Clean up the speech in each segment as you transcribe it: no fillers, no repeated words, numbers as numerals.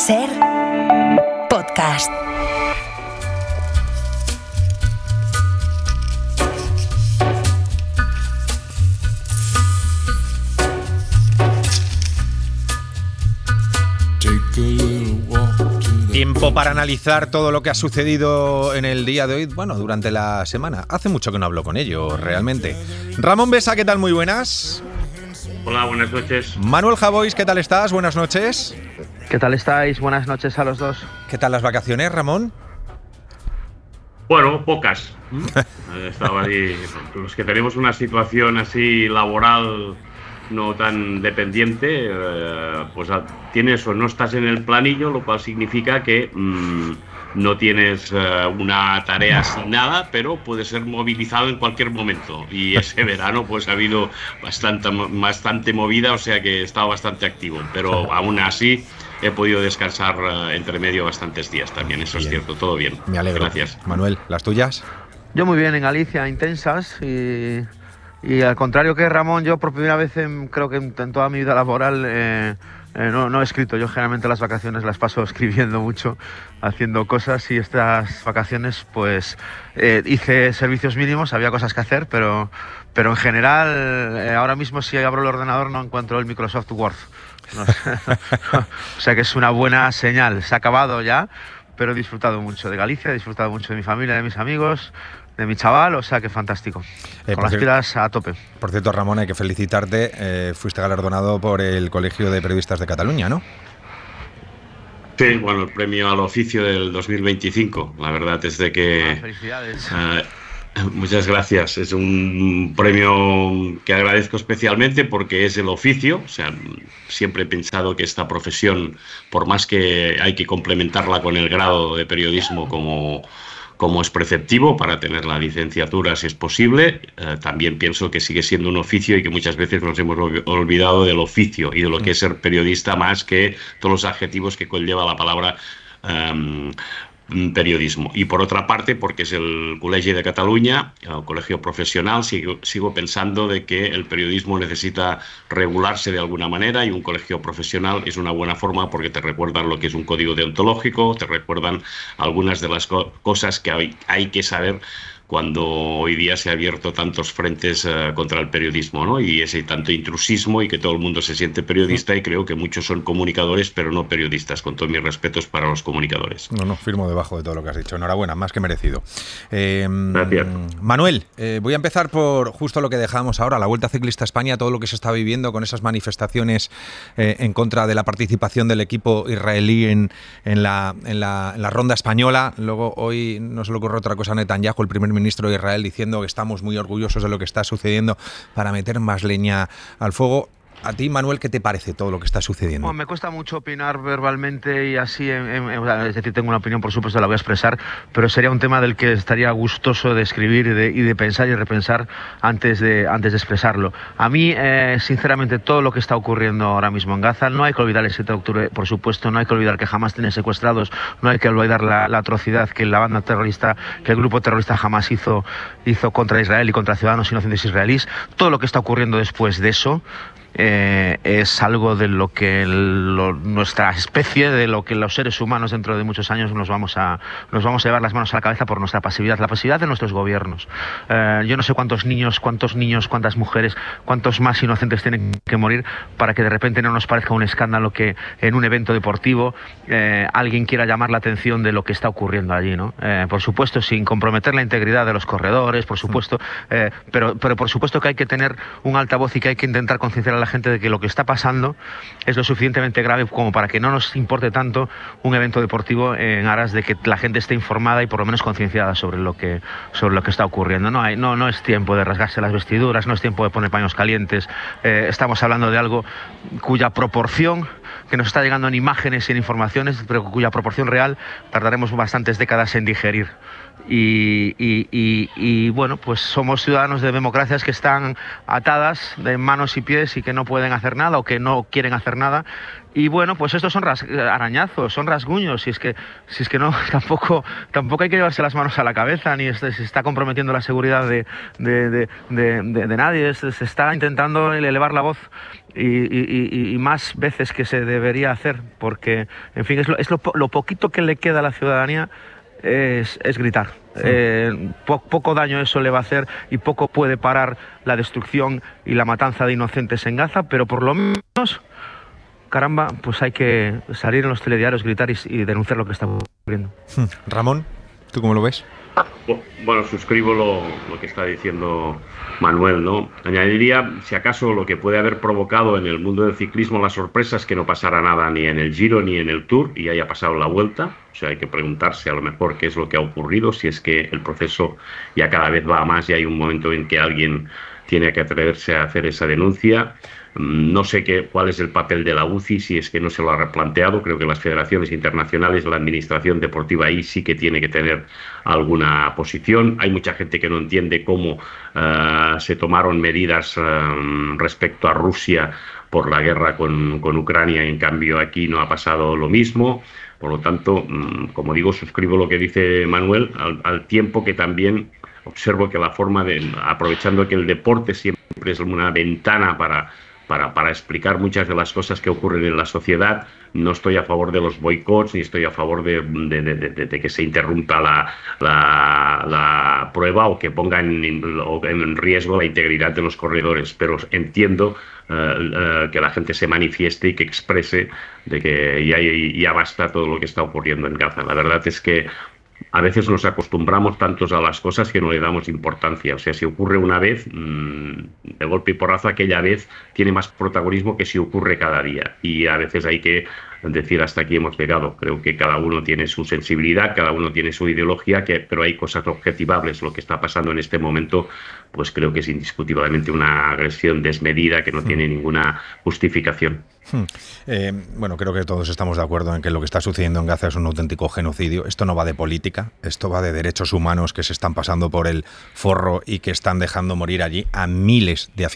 SER Podcast. Tiempo para analizar todo lo que ha sucedido en el día de hoy, bueno, durante la semana. Hace mucho que no hablo con ellos, realmente. Ramón Besa, ¿qué tal? Muy buenas. Hola, buenas noches. Manuel Javois, ¿qué tal estás? Buenas noches. ¿Qué tal estáis? Buenas noches a los dos. ¿Qué tal las vacaciones, Ramón? Bueno, pocas. Estaba ahí, los que tenemos una situación así laboral no tan dependiente, pues tienes o no estás en el planillo, lo cual significa que no tienes una tarea asignada, pero puedes ser movilizado en cualquier momento. Y ese verano pues ha habido bastante movida, o sea que he estado bastante activo, pero aún así he podido descansar entre medio bastantes días también, eso bien. Es cierto, todo bien. Me alegro. Gracias. Manuel, ¿las tuyas? Yo muy bien en Galicia, intensas y al contrario que Ramón, yo por primera vez creo que en toda mi vida laboral no he escrito. Yo generalmente las vacaciones las paso escribiendo mucho, haciendo cosas, y estas vacaciones pues hice servicios mínimos, había cosas que hacer, pero en general ahora mismo si abro el ordenador no encuentro el Microsoft Word. No sé. O sea que es una buena señal. Se ha acabado ya, pero he disfrutado mucho de Galicia, he disfrutado mucho de mi familia, de mis amigos, de mi chaval, o sea que fantástico. Con las pilas a tope. Por cierto, Ramón, hay que felicitarte. Fuiste galardonado por el Colegio de Periodistas de Cataluña, ¿no? Sí, bueno, el premio al oficio del 2025. La verdad es de que... Felicidades. Muchas gracias. Es un premio que agradezco especialmente porque es el oficio. O sea, siempre he pensado que esta profesión, por más que hay que complementarla con el grado de periodismo como es preceptivo para tener la licenciatura si es posible, también pienso que sigue siendo un oficio y que muchas veces nos hemos olvidado del oficio y de lo que es ser periodista, más que todos los adjetivos que conlleva la palabra periodismo. Y por otra parte, porque es el Col·legi de Cataluña, el colegio profesional, sigo pensando de que el periodismo necesita regularse de alguna manera, y un colegio profesional es una buena forma porque te recuerdan lo que es un código deontológico, te recuerdan algunas de las cosas que hay que saber cuando hoy día se ha abierto tantos frentes contra el periodismo, ¿no? Y ese tanto intrusismo y que todo el mundo se siente periodista, y creo que muchos son comunicadores pero no periodistas, con todos mis respetos para los comunicadores. No, firmo debajo de todo lo que has dicho. Enhorabuena, más que merecido. Gracias. Manuel, voy a empezar por justo lo que dejábamos ahora, la Vuelta Ciclista a España, todo lo que se está viviendo con esas manifestaciones en contra de la participación del equipo israelí en la ronda española. Luego hoy no se le ocurre otra cosa a Netanyahu, el primer ministro de Israel, diciendo que estamos muy orgullosos de lo que está sucediendo para meter más leña al fuego. A ti, Manuel, ¿qué te parece todo lo que está sucediendo? Bueno, me cuesta mucho opinar verbalmente y así, es decir, tengo una opinión, por supuesto, la voy a expresar, pero sería un tema del que estaría gustoso de escribir y de pensar y repensar antes de expresarlo. A mí, sinceramente, todo lo que está ocurriendo ahora mismo en Gaza, no hay que olvidar el 7 de octubre, por supuesto, no hay que olvidar que Hamás tiene secuestrados, no hay que olvidar la atrocidad que la banda terrorista, que el grupo terrorista Hamás hizo contra Israel y contra ciudadanos inocentes israelíes. Todo lo que está ocurriendo después de eso es algo de lo que nuestra especie, de lo que los seres humanos dentro de muchos años nos vamos a llevar las manos a la cabeza por nuestra pasividad, la pasividad de nuestros gobiernos. Yo no sé cuántos niños, cuántas mujeres, cuántos más inocentes tienen que morir para que de repente no nos parezca un escándalo que en un evento deportivo alguien quiera llamar la atención de lo que está ocurriendo allí, ¿no? Por supuesto, sin comprometer la integridad de los corredores, por supuesto, pero por supuesto que hay que tener un altavoz y que hay que intentar concienciar a la gente de que lo que está pasando es lo suficientemente grave como para que no nos importe tanto un evento deportivo, en aras de que la gente esté informada y por lo menos concienciada sobre lo que está ocurriendo. No es tiempo de rasgarse las vestiduras, no es tiempo de poner paños calientes. Estamos hablando de algo cuya proporción, que nos está llegando en imágenes y en informaciones, pero cuya proporción real tardaremos bastantes décadas en digerir. Y bueno, pues somos ciudadanos de democracias que están atadas de manos y pies y que no pueden hacer nada o que no quieren hacer nada. Y bueno, pues estos son arañazos, son rasguños, si es que no, tampoco hay que llevarse las manos a la cabeza, ni se está comprometiendo la seguridad de nadie. Se está intentando elevar la voz y más veces que se debería hacer, porque, en fin, es lo poquito que le queda a la ciudadanía es gritar. Poco daño eso le va a hacer y poco puede parar la destrucción y la matanza de inocentes en Gaza, pero por lo menos, caramba, pues hay que salir en los telediarios, gritar y denunciar lo que está ocurriendo. Ramón, ¿tú cómo lo ves? Bueno, suscribo lo que está diciendo Manuel, ¿no? Añadiría, si acaso, lo que puede haber provocado en el mundo del ciclismo la sorpresa es que no pasara nada ni en el Giro ni en el Tour y haya pasado la Vuelta. O sea, hay que preguntarse a lo mejor qué es lo que ha ocurrido, si es que el proceso ya cada vez va a más y hay un momento en que alguien tiene que atreverse a hacer esa denuncia. No sé cuál es el papel de la UCI, si es que no se lo ha replanteado. Creo que las federaciones internacionales, la administración deportiva ahí sí que tiene que tener alguna posición. Hay mucha gente que no entiende cómo se tomaron medidas respecto a Rusia por la guerra con Ucrania y en cambio aquí no ha pasado lo mismo. Por lo tanto, como digo, suscribo lo que dice Manuel, al tiempo que también observo que la forma aprovechando que el deporte siempre es una ventana para explicar muchas de las cosas que ocurren en la sociedad. No estoy a favor de los boicots, ni estoy a favor de que se interrumpa la prueba o que ponga en riesgo la integridad de los corredores, pero entiendo que la gente se manifieste y que exprese de que ya basta todo lo que está ocurriendo en Gaza. La verdad es que a veces nos acostumbramos tantos a las cosas que no le damos importancia. O sea, si ocurre una vez, de golpe y porrazo, aquella vez tiene más protagonismo que si ocurre cada día. Y a veces hay que decir hasta aquí hemos llegado. Creo que cada uno tiene su sensibilidad, cada uno tiene su ideología, pero hay cosas objetivables. Lo que está pasando en este momento, pues creo que es indiscutiblemente una agresión desmedida que no tiene ninguna justificación. Bueno, creo que todos estamos de acuerdo en que lo que está sucediendo en Gaza es un auténtico genocidio. Esto no va de política, esto va de derechos humanos que se están pasando por el forro y que están dejando morir allí a miles de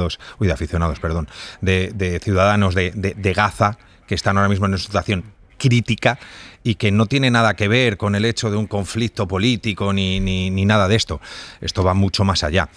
de ciudadanos de Gaza que están ahora mismo en una situación crítica y que no tiene nada que ver con el hecho de un conflicto político ni nada de esto. Esto va mucho más allá.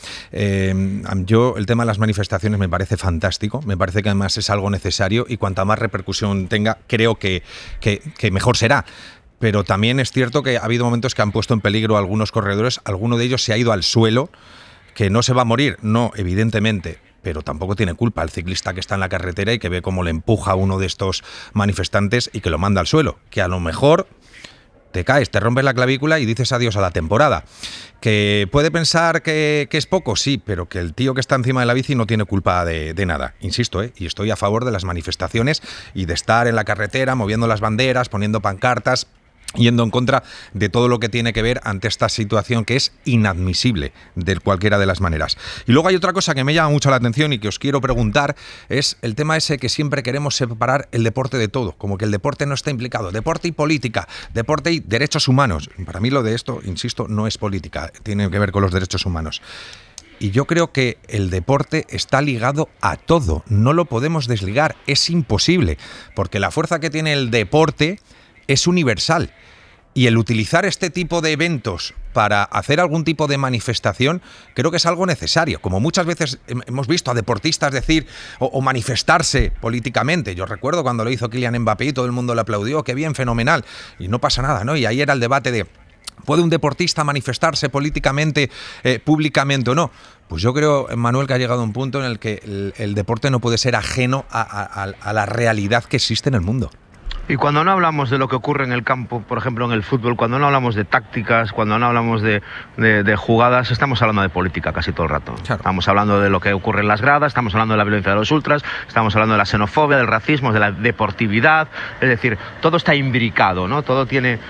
El tema de las manifestaciones me parece fantástico, me parece que además es algo necesario y cuanta más repercusión tenga, creo que mejor será. Pero también es cierto que ha habido momentos que han puesto en peligro a algunos corredores, alguno de ellos se ha ido al suelo, que no se va a morir, no, evidentemente, pero tampoco tiene culpa el ciclista que está en la carretera y que ve cómo le empuja a uno de estos manifestantes y que lo manda al suelo, que a lo mejor te caes, te rompes la clavícula y dices adiós a la temporada. ¿Que puede pensar que es poco? Sí, pero que el tío que está encima de la bici no tiene culpa de nada. Insisto, y estoy a favor de las manifestaciones y de estar en la carretera moviendo las banderas, poniendo pancartas, yendo en contra de todo lo que tiene que ver ante esta situación que es inadmisible de cualquiera de las maneras. Y luego hay otra cosa que me llama mucho la atención y que os quiero preguntar, es el tema ese que siempre queremos separar el deporte de todo, como que el deporte no está implicado, deporte y política, deporte y derechos humanos. Para mí lo de esto, insisto, no es política, tiene que ver con los derechos humanos. Y yo creo que el deporte está ligado a todo, no lo podemos desligar, es imposible, porque la fuerza que tiene el deporte es universal. Y el utilizar este tipo de eventos para hacer algún tipo de manifestación creo que es algo necesario. Como muchas veces hemos visto a deportistas decir o manifestarse políticamente. Yo recuerdo cuando lo hizo Kylian Mbappé y todo el mundo le aplaudió, qué bien, fenomenal. Y no pasa nada, ¿no? Y ahí era el debate de ¿puede un deportista manifestarse políticamente, públicamente o no? Pues yo creo, Manuel, que ha llegado a un punto en el que el deporte no puede ser ajeno a la realidad que existe en el mundo. Y cuando no hablamos de lo que ocurre en el campo, por ejemplo en el fútbol, cuando no hablamos de tácticas, cuando no hablamos de jugadas, estamos hablando de política casi todo el rato. Claro. Estamos hablando de lo que ocurre en las gradas, estamos hablando de la violencia de los ultras, estamos hablando de la xenofobia, del racismo, de la deportividad. Es decir, todo está imbricado, ¿no? Todo tiene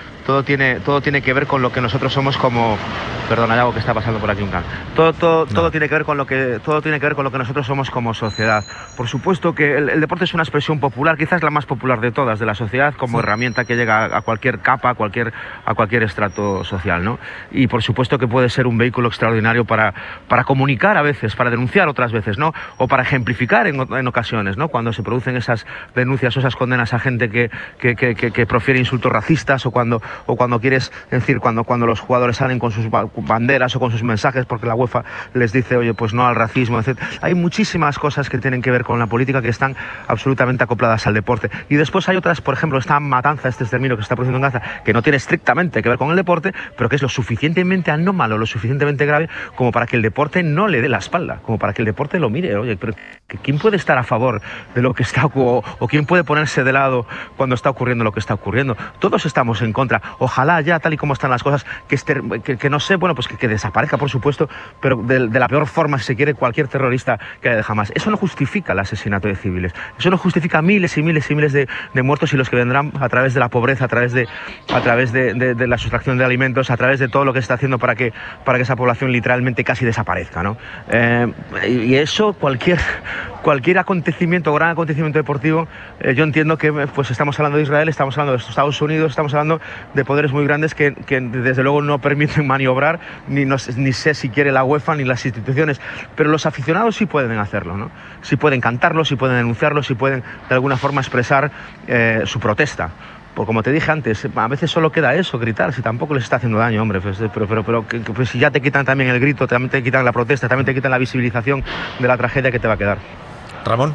que ver con lo que nosotros somos como... Perdona, hay algo que está pasando por aquí un can. Todo tiene que ver con lo que nosotros somos como sociedad. Por supuesto que el deporte es una expresión popular, quizás la más popular de todas de la sociedad, como herramienta que llega a cualquier capa, a cualquier estrato social, ¿no? Y por supuesto que puede ser un vehículo extraordinario para comunicar a veces, para denunciar otras veces, ¿no? O para ejemplificar en ocasiones, ¿no? Cuando se producen esas denuncias o esas condenas a gente que profiere insultos racistas o cuando o cuando quieres decir, cuando los jugadores salen con sus banderas o con sus mensajes porque la UEFA les dice, oye, pues no al racismo, etc. Hay muchísimas cosas que tienen que ver con la política que están absolutamente acopladas al deporte. Y después hay otras, por ejemplo, esta matanza, este exterminio que se está produciendo en Gaza, que no tiene estrictamente que ver con el deporte, pero que es lo suficientemente anómalo, lo suficientemente grave como para que el deporte no le dé la espalda, como para que el deporte lo mire. Oye, pero ¿quién puede estar a favor de lo que está ocurriendo? ¿O quién puede ponerse de lado cuando está ocurriendo lo que está ocurriendo? Todos estamos en contra. Ojalá ya, tal y como están las cosas, que no sé, bueno, pues que desaparezca, por supuesto, pero de la peor forma, si se quiere, cualquier terrorista que haya de Hamas. Eso no justifica el asesinato de civiles. Eso no justifica miles y miles y miles de muertos y los que vendrán a través de la pobreza, a través de la sustracción de alimentos, a través de todo lo que se está haciendo para que esa población literalmente casi desaparezca, ¿no? Y eso, cualquier acontecimiento, gran acontecimiento deportivo, yo entiendo que pues estamos hablando de Israel, estamos hablando de Estados Unidos, estamos hablando de poderes muy grandes que desde luego no permiten maniobrar, ni sé si quiere la UEFA ni las instituciones, pero los aficionados sí pueden hacerlo, ¿no? Sí pueden cantarlo, sí pueden denunciarlo, sí pueden de alguna forma expresar su protesta. Pues como te dije antes, a veces solo queda eso, gritar, si tampoco les está haciendo daño, hombre, pero pues si ya te quitan también el grito, también te quitan la protesta, también te quitan la visibilización de la tragedia que te va a quedar. Ramón.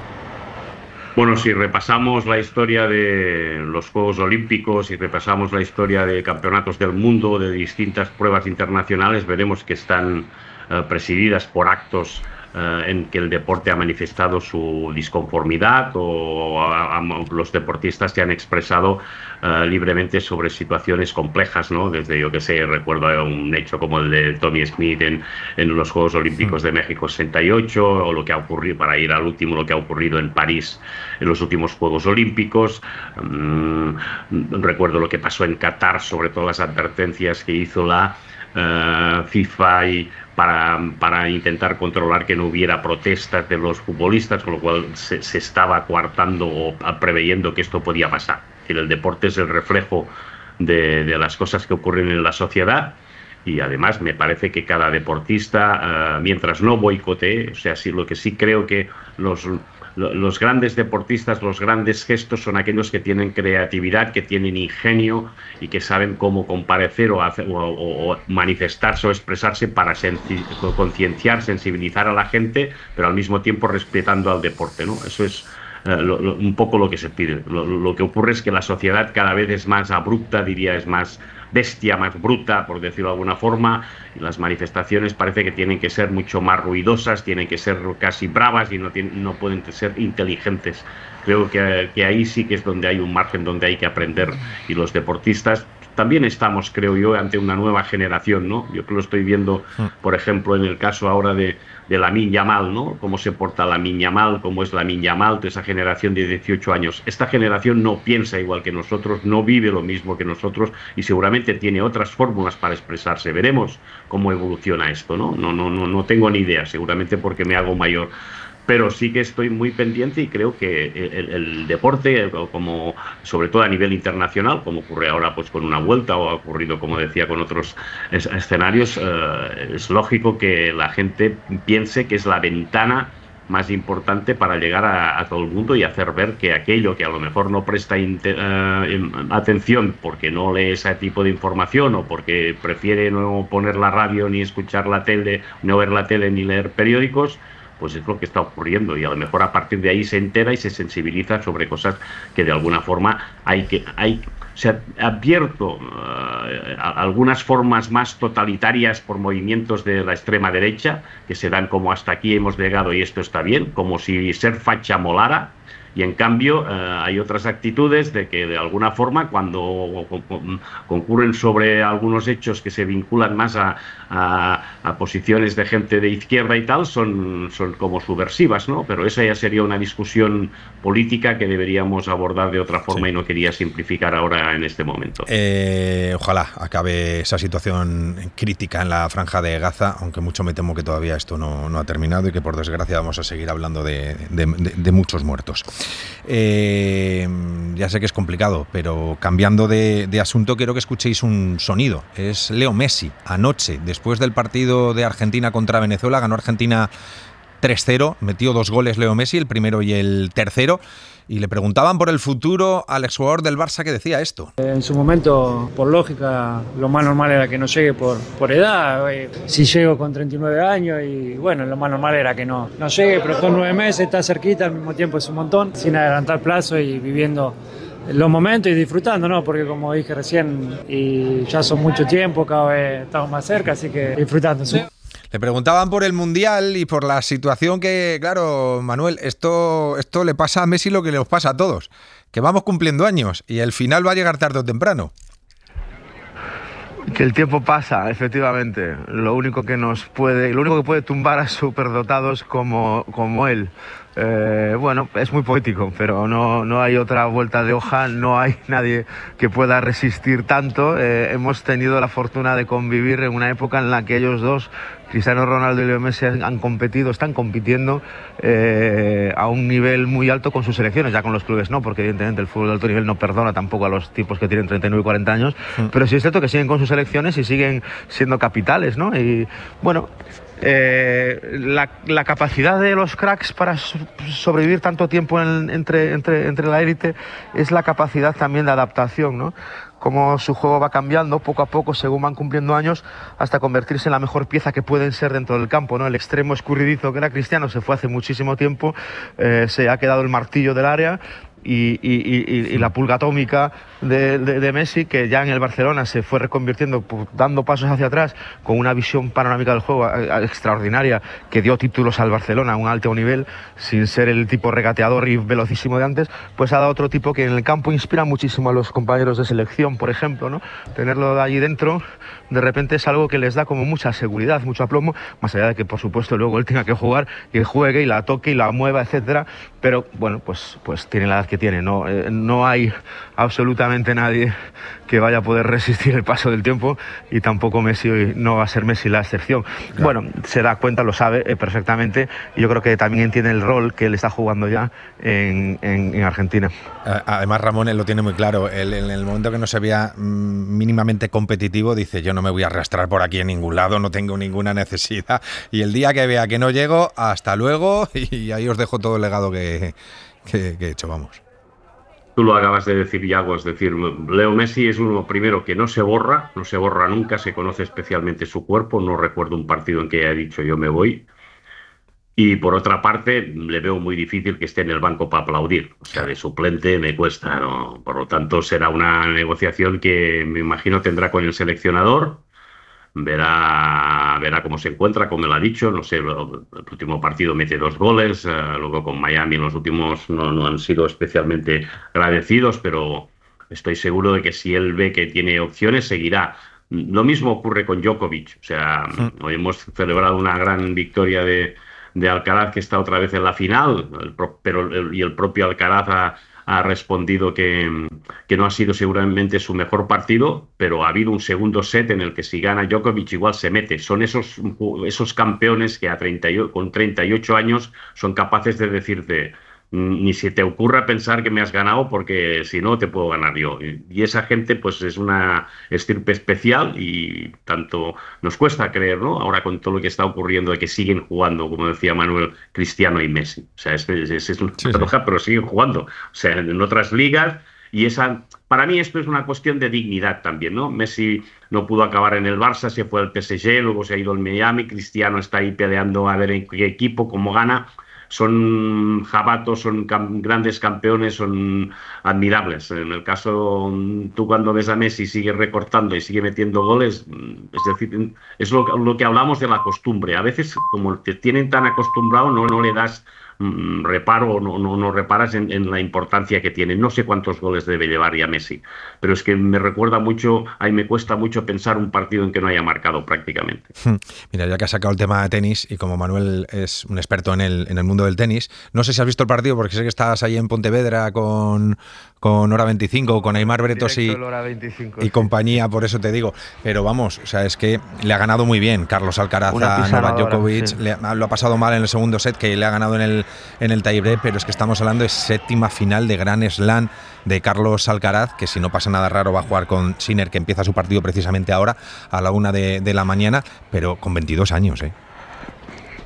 Bueno, si repasamos la historia de los Juegos Olímpicos, si repasamos la historia de campeonatos del mundo, de distintas pruebas internacionales, veremos que están presididas por actos en que el deporte ha manifestado su disconformidad o los deportistas se han expresado libremente sobre situaciones complejas, ¿no? Desde, yo que sé, recuerdo un hecho como el de Tommy Smith en los Juegos Olímpicos de México 68, o lo que ha ocurrido, para ir al último, lo que ha ocurrido en París en los últimos Juegos Olímpicos. Recuerdo lo que pasó en Qatar, sobre todo las advertencias que hizo la FIFA y para intentar controlar que no hubiera protestas de los futbolistas, con lo cual se estaba coartando o preveyendo que esto podía pasar. El deporte es el reflejo de las cosas que ocurren en la sociedad, y además me parece que cada deportista, mientras no boicotee, o sea, lo que sí creo que los grandes deportistas, los grandes gestos son aquellos que tienen creatividad, que tienen ingenio y que saben cómo comparecer o manifestarse o expresarse para concienciar, sensibilizar a la gente, pero al mismo tiempo respetando al deporte, ¿no? Eso es un poco lo que se pide. Lo que ocurre es que la sociedad cada vez es más abrupta, diría, es más bestia, más bruta, por decirlo de alguna forma, y las manifestaciones parece que tienen que ser mucho más ruidosas, tienen que ser casi bravas y no pueden ser inteligentes. Creo que ahí sí que es donde hay un margen, donde hay que aprender, y los deportistas también estamos, creo yo, ante una nueva generación, ¿no? Yo lo estoy viendo, por ejemplo, en el caso ahora de Lamine Yamal, ¿no? Cómo se porta Lamine Yamal, cómo es Lamine Yamal, de esa generación de 18 años. Esta generación no piensa igual que nosotros, no vive lo mismo que nosotros y seguramente tiene otras fórmulas para expresarse. Veremos cómo evoluciona esto, ¿no? No tengo ni idea, seguramente porque me hago mayor. Pero sí que estoy muy pendiente y creo que el deporte, como sobre todo a nivel internacional, como ocurre ahora pues con una vuelta o ha ocurrido, como decía, con otros escenarios, es lógico que la gente piense que es la ventana más importante para llegar a todo el mundo y hacer ver que aquello que a lo mejor no presta atención porque no lee ese tipo de información o porque prefiere no poner la radio ni escuchar la tele, no ver la tele ni leer periódicos, pues es lo que está ocurriendo, y a lo mejor a partir de ahí se entera y se sensibiliza sobre cosas que de alguna forma se ha abierto algunas formas más totalitarias por movimientos de la extrema derecha que se dan como hasta aquí hemos llegado y esto está bien, como si ser facha molara. Y en cambio hay otras actitudes de que de alguna forma cuando concurren sobre algunos hechos que se vinculan más a posiciones de gente de izquierda y tal, son como subversivas, ¿no? Pero esa ya sería una discusión política que deberíamos abordar de otra forma, sí. Y no quería simplificar ahora en este momento. Ojalá acabe esa situación crítica en la Franja de Gaza, aunque mucho me temo que todavía esto no ha terminado y que por desgracia vamos a seguir hablando de muchos muertos. Ya sé que es complicado, pero cambiando de asunto, quiero que escuchéis un sonido. Es Leo Messi. Anoche, después del partido de Argentina contra Venezuela, ganó Argentina 3-0, metió 2 goles Leo Messi, el primero y el tercero, y le preguntaban por el futuro al exjugador del Barça que decía esto. En su momento, por lógica, lo más normal era que no llegue por edad. Si llego con 39 años y bueno, lo más normal era que no llegue, pero con 9 meses, está cerquita, al mismo tiempo es un montón, sin adelantar plazo y viviendo los momentos y disfrutando, ¿no? Porque como dije recién, y ya son mucho tiempo, cada vez estamos más cerca, así que disfrutando. Le preguntaban por el Mundial y por la situación que, claro, Manuel, esto le pasa a Messi lo que le pasa a todos, que vamos cumpliendo años y el final va a llegar tarde o temprano. Que el tiempo pasa, efectivamente. Lo único que puede tumbar a superdotados como él. Bueno, es muy poético, pero no hay otra vuelta de hoja, no hay nadie que pueda resistir tanto. Hemos tenido la fortuna de convivir en una época en la que ellos dos, Cristiano Ronaldo y Leo Messi, están compitiendo a un nivel muy alto con sus selecciones, ya con los clubes no, porque evidentemente el fútbol de alto nivel no perdona tampoco a los tipos que tienen 39 y 40 años, pero sí es cierto que siguen con sus selecciones y siguen siendo capitales, ¿no? Y bueno, la capacidad de los cracks para sobrevivir tanto tiempo entre la élite es la capacidad también de adaptación, ¿no? Cómo su juego va cambiando poco a poco según van cumpliendo años hasta convertirse en la mejor pieza que pueden ser dentro del campo, ¿no? El extremo escurridizo que era Cristiano se fue hace muchísimo tiempo, se ha quedado el martillo del área y la pulga atómica de Messi, que ya en el Barcelona se fue reconvirtiendo, dando pasos hacia atrás, con una visión panorámica del juego extraordinaria, que dio títulos al Barcelona a un alto nivel, sin ser el tipo regateador y velocísimo de antes, pues ha dado otro tipo que en el campo inspira muchísimo a los compañeros de selección, por ejemplo, ¿no? Tenerlo de allí dentro, de repente es algo que les da como mucha seguridad, mucho aplomo, más allá de que, por supuesto, luego él tenga que jugar y juegue y la toque y la mueva, etcétera, pero bueno, pues tiene la edad que tiene, no hay absolutamente nadie que vaya a poder resistir el paso del tiempo, y tampoco Messi, no va a ser Messi la excepción. Claro. Bueno, se da cuenta, lo sabe perfectamente, y yo creo que también entiende el rol que él está jugando ya en Argentina. Además, Ramón, él lo tiene muy claro. Él, en el momento que no se veía mínimamente competitivo, dice: yo no me voy a arrastrar por aquí en ningún lado, no tengo ninguna necesidad, y el día que vea que no llego, hasta luego, y ahí os dejo todo el legado que he hecho, vamos. Tú lo acabas de decir, Yago, es decir, Leo Messi es uno primero que no se borra nunca, se conoce especialmente su cuerpo, no recuerdo un partido en que haya dicho yo me voy, y por otra parte le veo muy difícil que esté en el banco para aplaudir, o sea, de suplente me cuesta, ¿no? Por lo tanto será una negociación que me imagino tendrá con el seleccionador. Verá cómo se encuentra, como él ha dicho, no sé, el último partido mete 2 goles, luego con Miami en los últimos no han sido especialmente agradecidos, pero estoy seguro de que si él ve que tiene opciones, seguirá. Lo mismo ocurre con Djokovic, o sea, hoy hemos celebrado una gran victoria de Alcaraz, que está otra vez en la final, y el propio Alcaraz ha respondido que no ha sido seguramente su mejor partido, pero ha habido un segundo set en el que si gana Djokovic igual se mete. Son esos campeones que con 38 años son capaces de decirte: ni se te ocurra pensar que me has ganado, porque si no te puedo ganar yo. Y esa gente pues es una estirpe especial, y tanto nos cuesta creer, ¿no? Ahora con todo lo que está ocurriendo, de que siguen jugando, como decía Manuel, Cristiano y Messi. O sea, es una paradoja, pero siguen jugando. O sea, en otras ligas, y para mí esto es una cuestión de dignidad también, ¿no? Messi no pudo acabar en el Barça, se fue al PSG, luego se ha ido al Miami, Cristiano está ahí peleando a ver en qué equipo, cómo gana. Son jabatos, son grandes campeones, son admirables. En el caso, tú cuando ves a Messi sigue recortando y sigue metiendo goles, es decir, es lo que hablamos de la costumbre. A veces, como te tienen tan acostumbrado, no le das reparo, no reparas en la importancia que tiene. No sé cuántos goles debe llevar ya Messi, pero es que me recuerda mucho, ahí me cuesta mucho pensar un partido en que no haya marcado prácticamente. Mira, ya que has sacado el tema de tenis, y como Manuel es un experto en el mundo del tenis, no sé si has visto el partido, porque sé que estás ahí en Pontevedra con Hora 25, con Aimar Bretos y compañía, por eso te digo. Pero vamos, o sea, es que le ha ganado muy bien Carlos Alcaraz a Novak Djokovic, sí. Lo ha pasado mal en el segundo set, que le ha ganado en el tiebreak, pero es que estamos hablando de séptima final de Grand Slam de Carlos Alcaraz, que si no pasa nada raro va a jugar con Sinner, que empieza su partido precisamente ahora a la 1 de la mañana, pero con 22 años, ¿eh?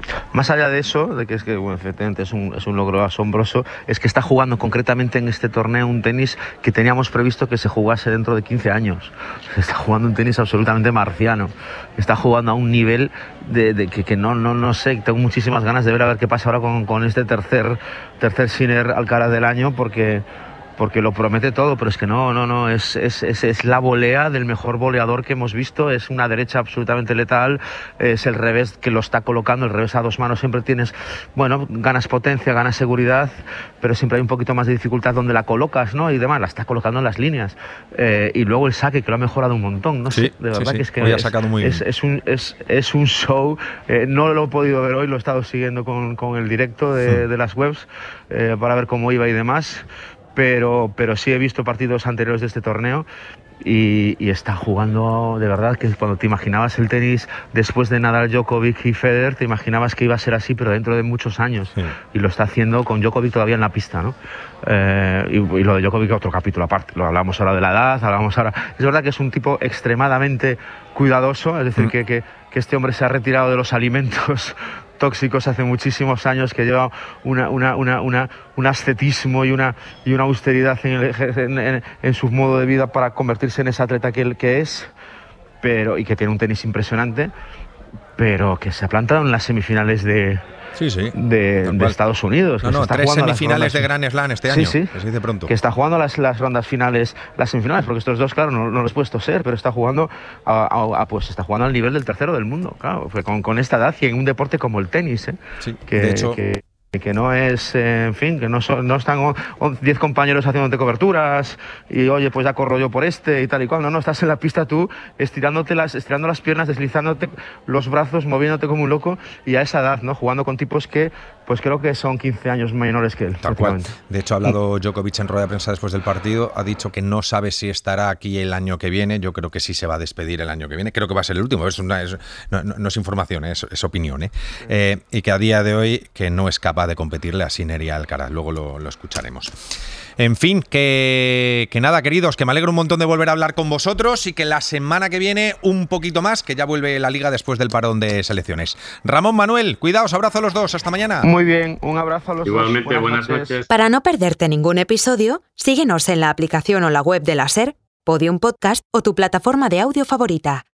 Más allá de eso, de que es que bueno, efectivamente es un logro asombroso, es que está jugando concretamente en este torneo un tenis que teníamos previsto que se jugase dentro de 15 años. Está jugando un tenis absolutamente marciano. Está jugando a un nivel de que no sé, tengo muchísimas ganas de ver a ver qué pasa ahora con este tercer Sinner Alcaraz del año, porque lo promete todo, pero es que no, es la volea del mejor voleador que hemos visto, es una derecha absolutamente letal, es el revés que lo está colocando, el revés a dos manos siempre tienes, bueno, ganas potencia, ganas seguridad, pero siempre hay un poquito más de dificultad donde la colocas, ¿no? Y demás, la está colocando en las líneas, y luego el saque que lo ha mejorado un montón, no sé, de verdad que es que hoy ha sacado muy bien. Es un show, no lo he podido ver hoy, lo he estado siguiendo con el directo de las webs, para ver cómo iba y demás. Pero sí he visto partidos anteriores de este torneo y está jugando de verdad que cuando te imaginabas el tenis después de Nadal, Djokovic y Federer, te imaginabas que iba a ser así, pero dentro de muchos años. Sí. Y lo está haciendo con Djokovic todavía en la pista, ¿no? Y lo de Djokovic otro capítulo aparte. Lo hablamos ahora de la edad, hablamos ahora... Es verdad que es un tipo extremadamente cuidadoso, es decir, que este hombre se ha retirado de los alimentos tóxicos hace muchísimos años, que lleva un ascetismo y una austeridad en su modo de vida para convertirse en ese atleta que es, y que tiene un tenis impresionante, pero que se ha plantado en las semifinales de Estados Unidos. No, 3 semifinales de Grand Slam este año, que se dice pronto. Que está jugando las rondas finales, las semifinales, porque estos dos, claro, no los he puesto ser, pero está jugando pues está jugando al nivel del tercero del mundo, claro, con esta edad y en un deporte como el tenis, Sí, que, de hecho... que no es, en fin, que no están 10 compañeros haciéndote coberturas y oye, pues ya corro yo por y tal y cual. No, estás en la pista tú estirando las piernas, deslizándote los brazos, moviéndote como un loco, y a esa edad, ¿no? Jugando con tipos que, pues creo que son 15 años menores que él. Tal cual. De hecho, ha hablado Djokovic en rueda de prensa después del partido, ha dicho que no sabe si estará aquí el año que viene. Yo creo que sí se va a despedir el año que viene. Creo que va a ser el último. No es información, es opinión, y que a día de hoy que no es capaz de competirle a Sinner y a Alcaraz. Luego lo escucharemos. En fin, que nada, queridos, que me alegro un montón de volver a hablar con vosotros y que la semana que viene un poquito más, que ya vuelve la Liga después del parón de selecciones. Ramón, Manuel, cuidaos, abrazo a los dos, hasta mañana. Muy bien, un abrazo a los Igualmente, dos. buenas noches. Para no perderte ningún episodio, síguenos en la aplicación o la web de la SER, Podium Podcast o tu plataforma de audio favorita.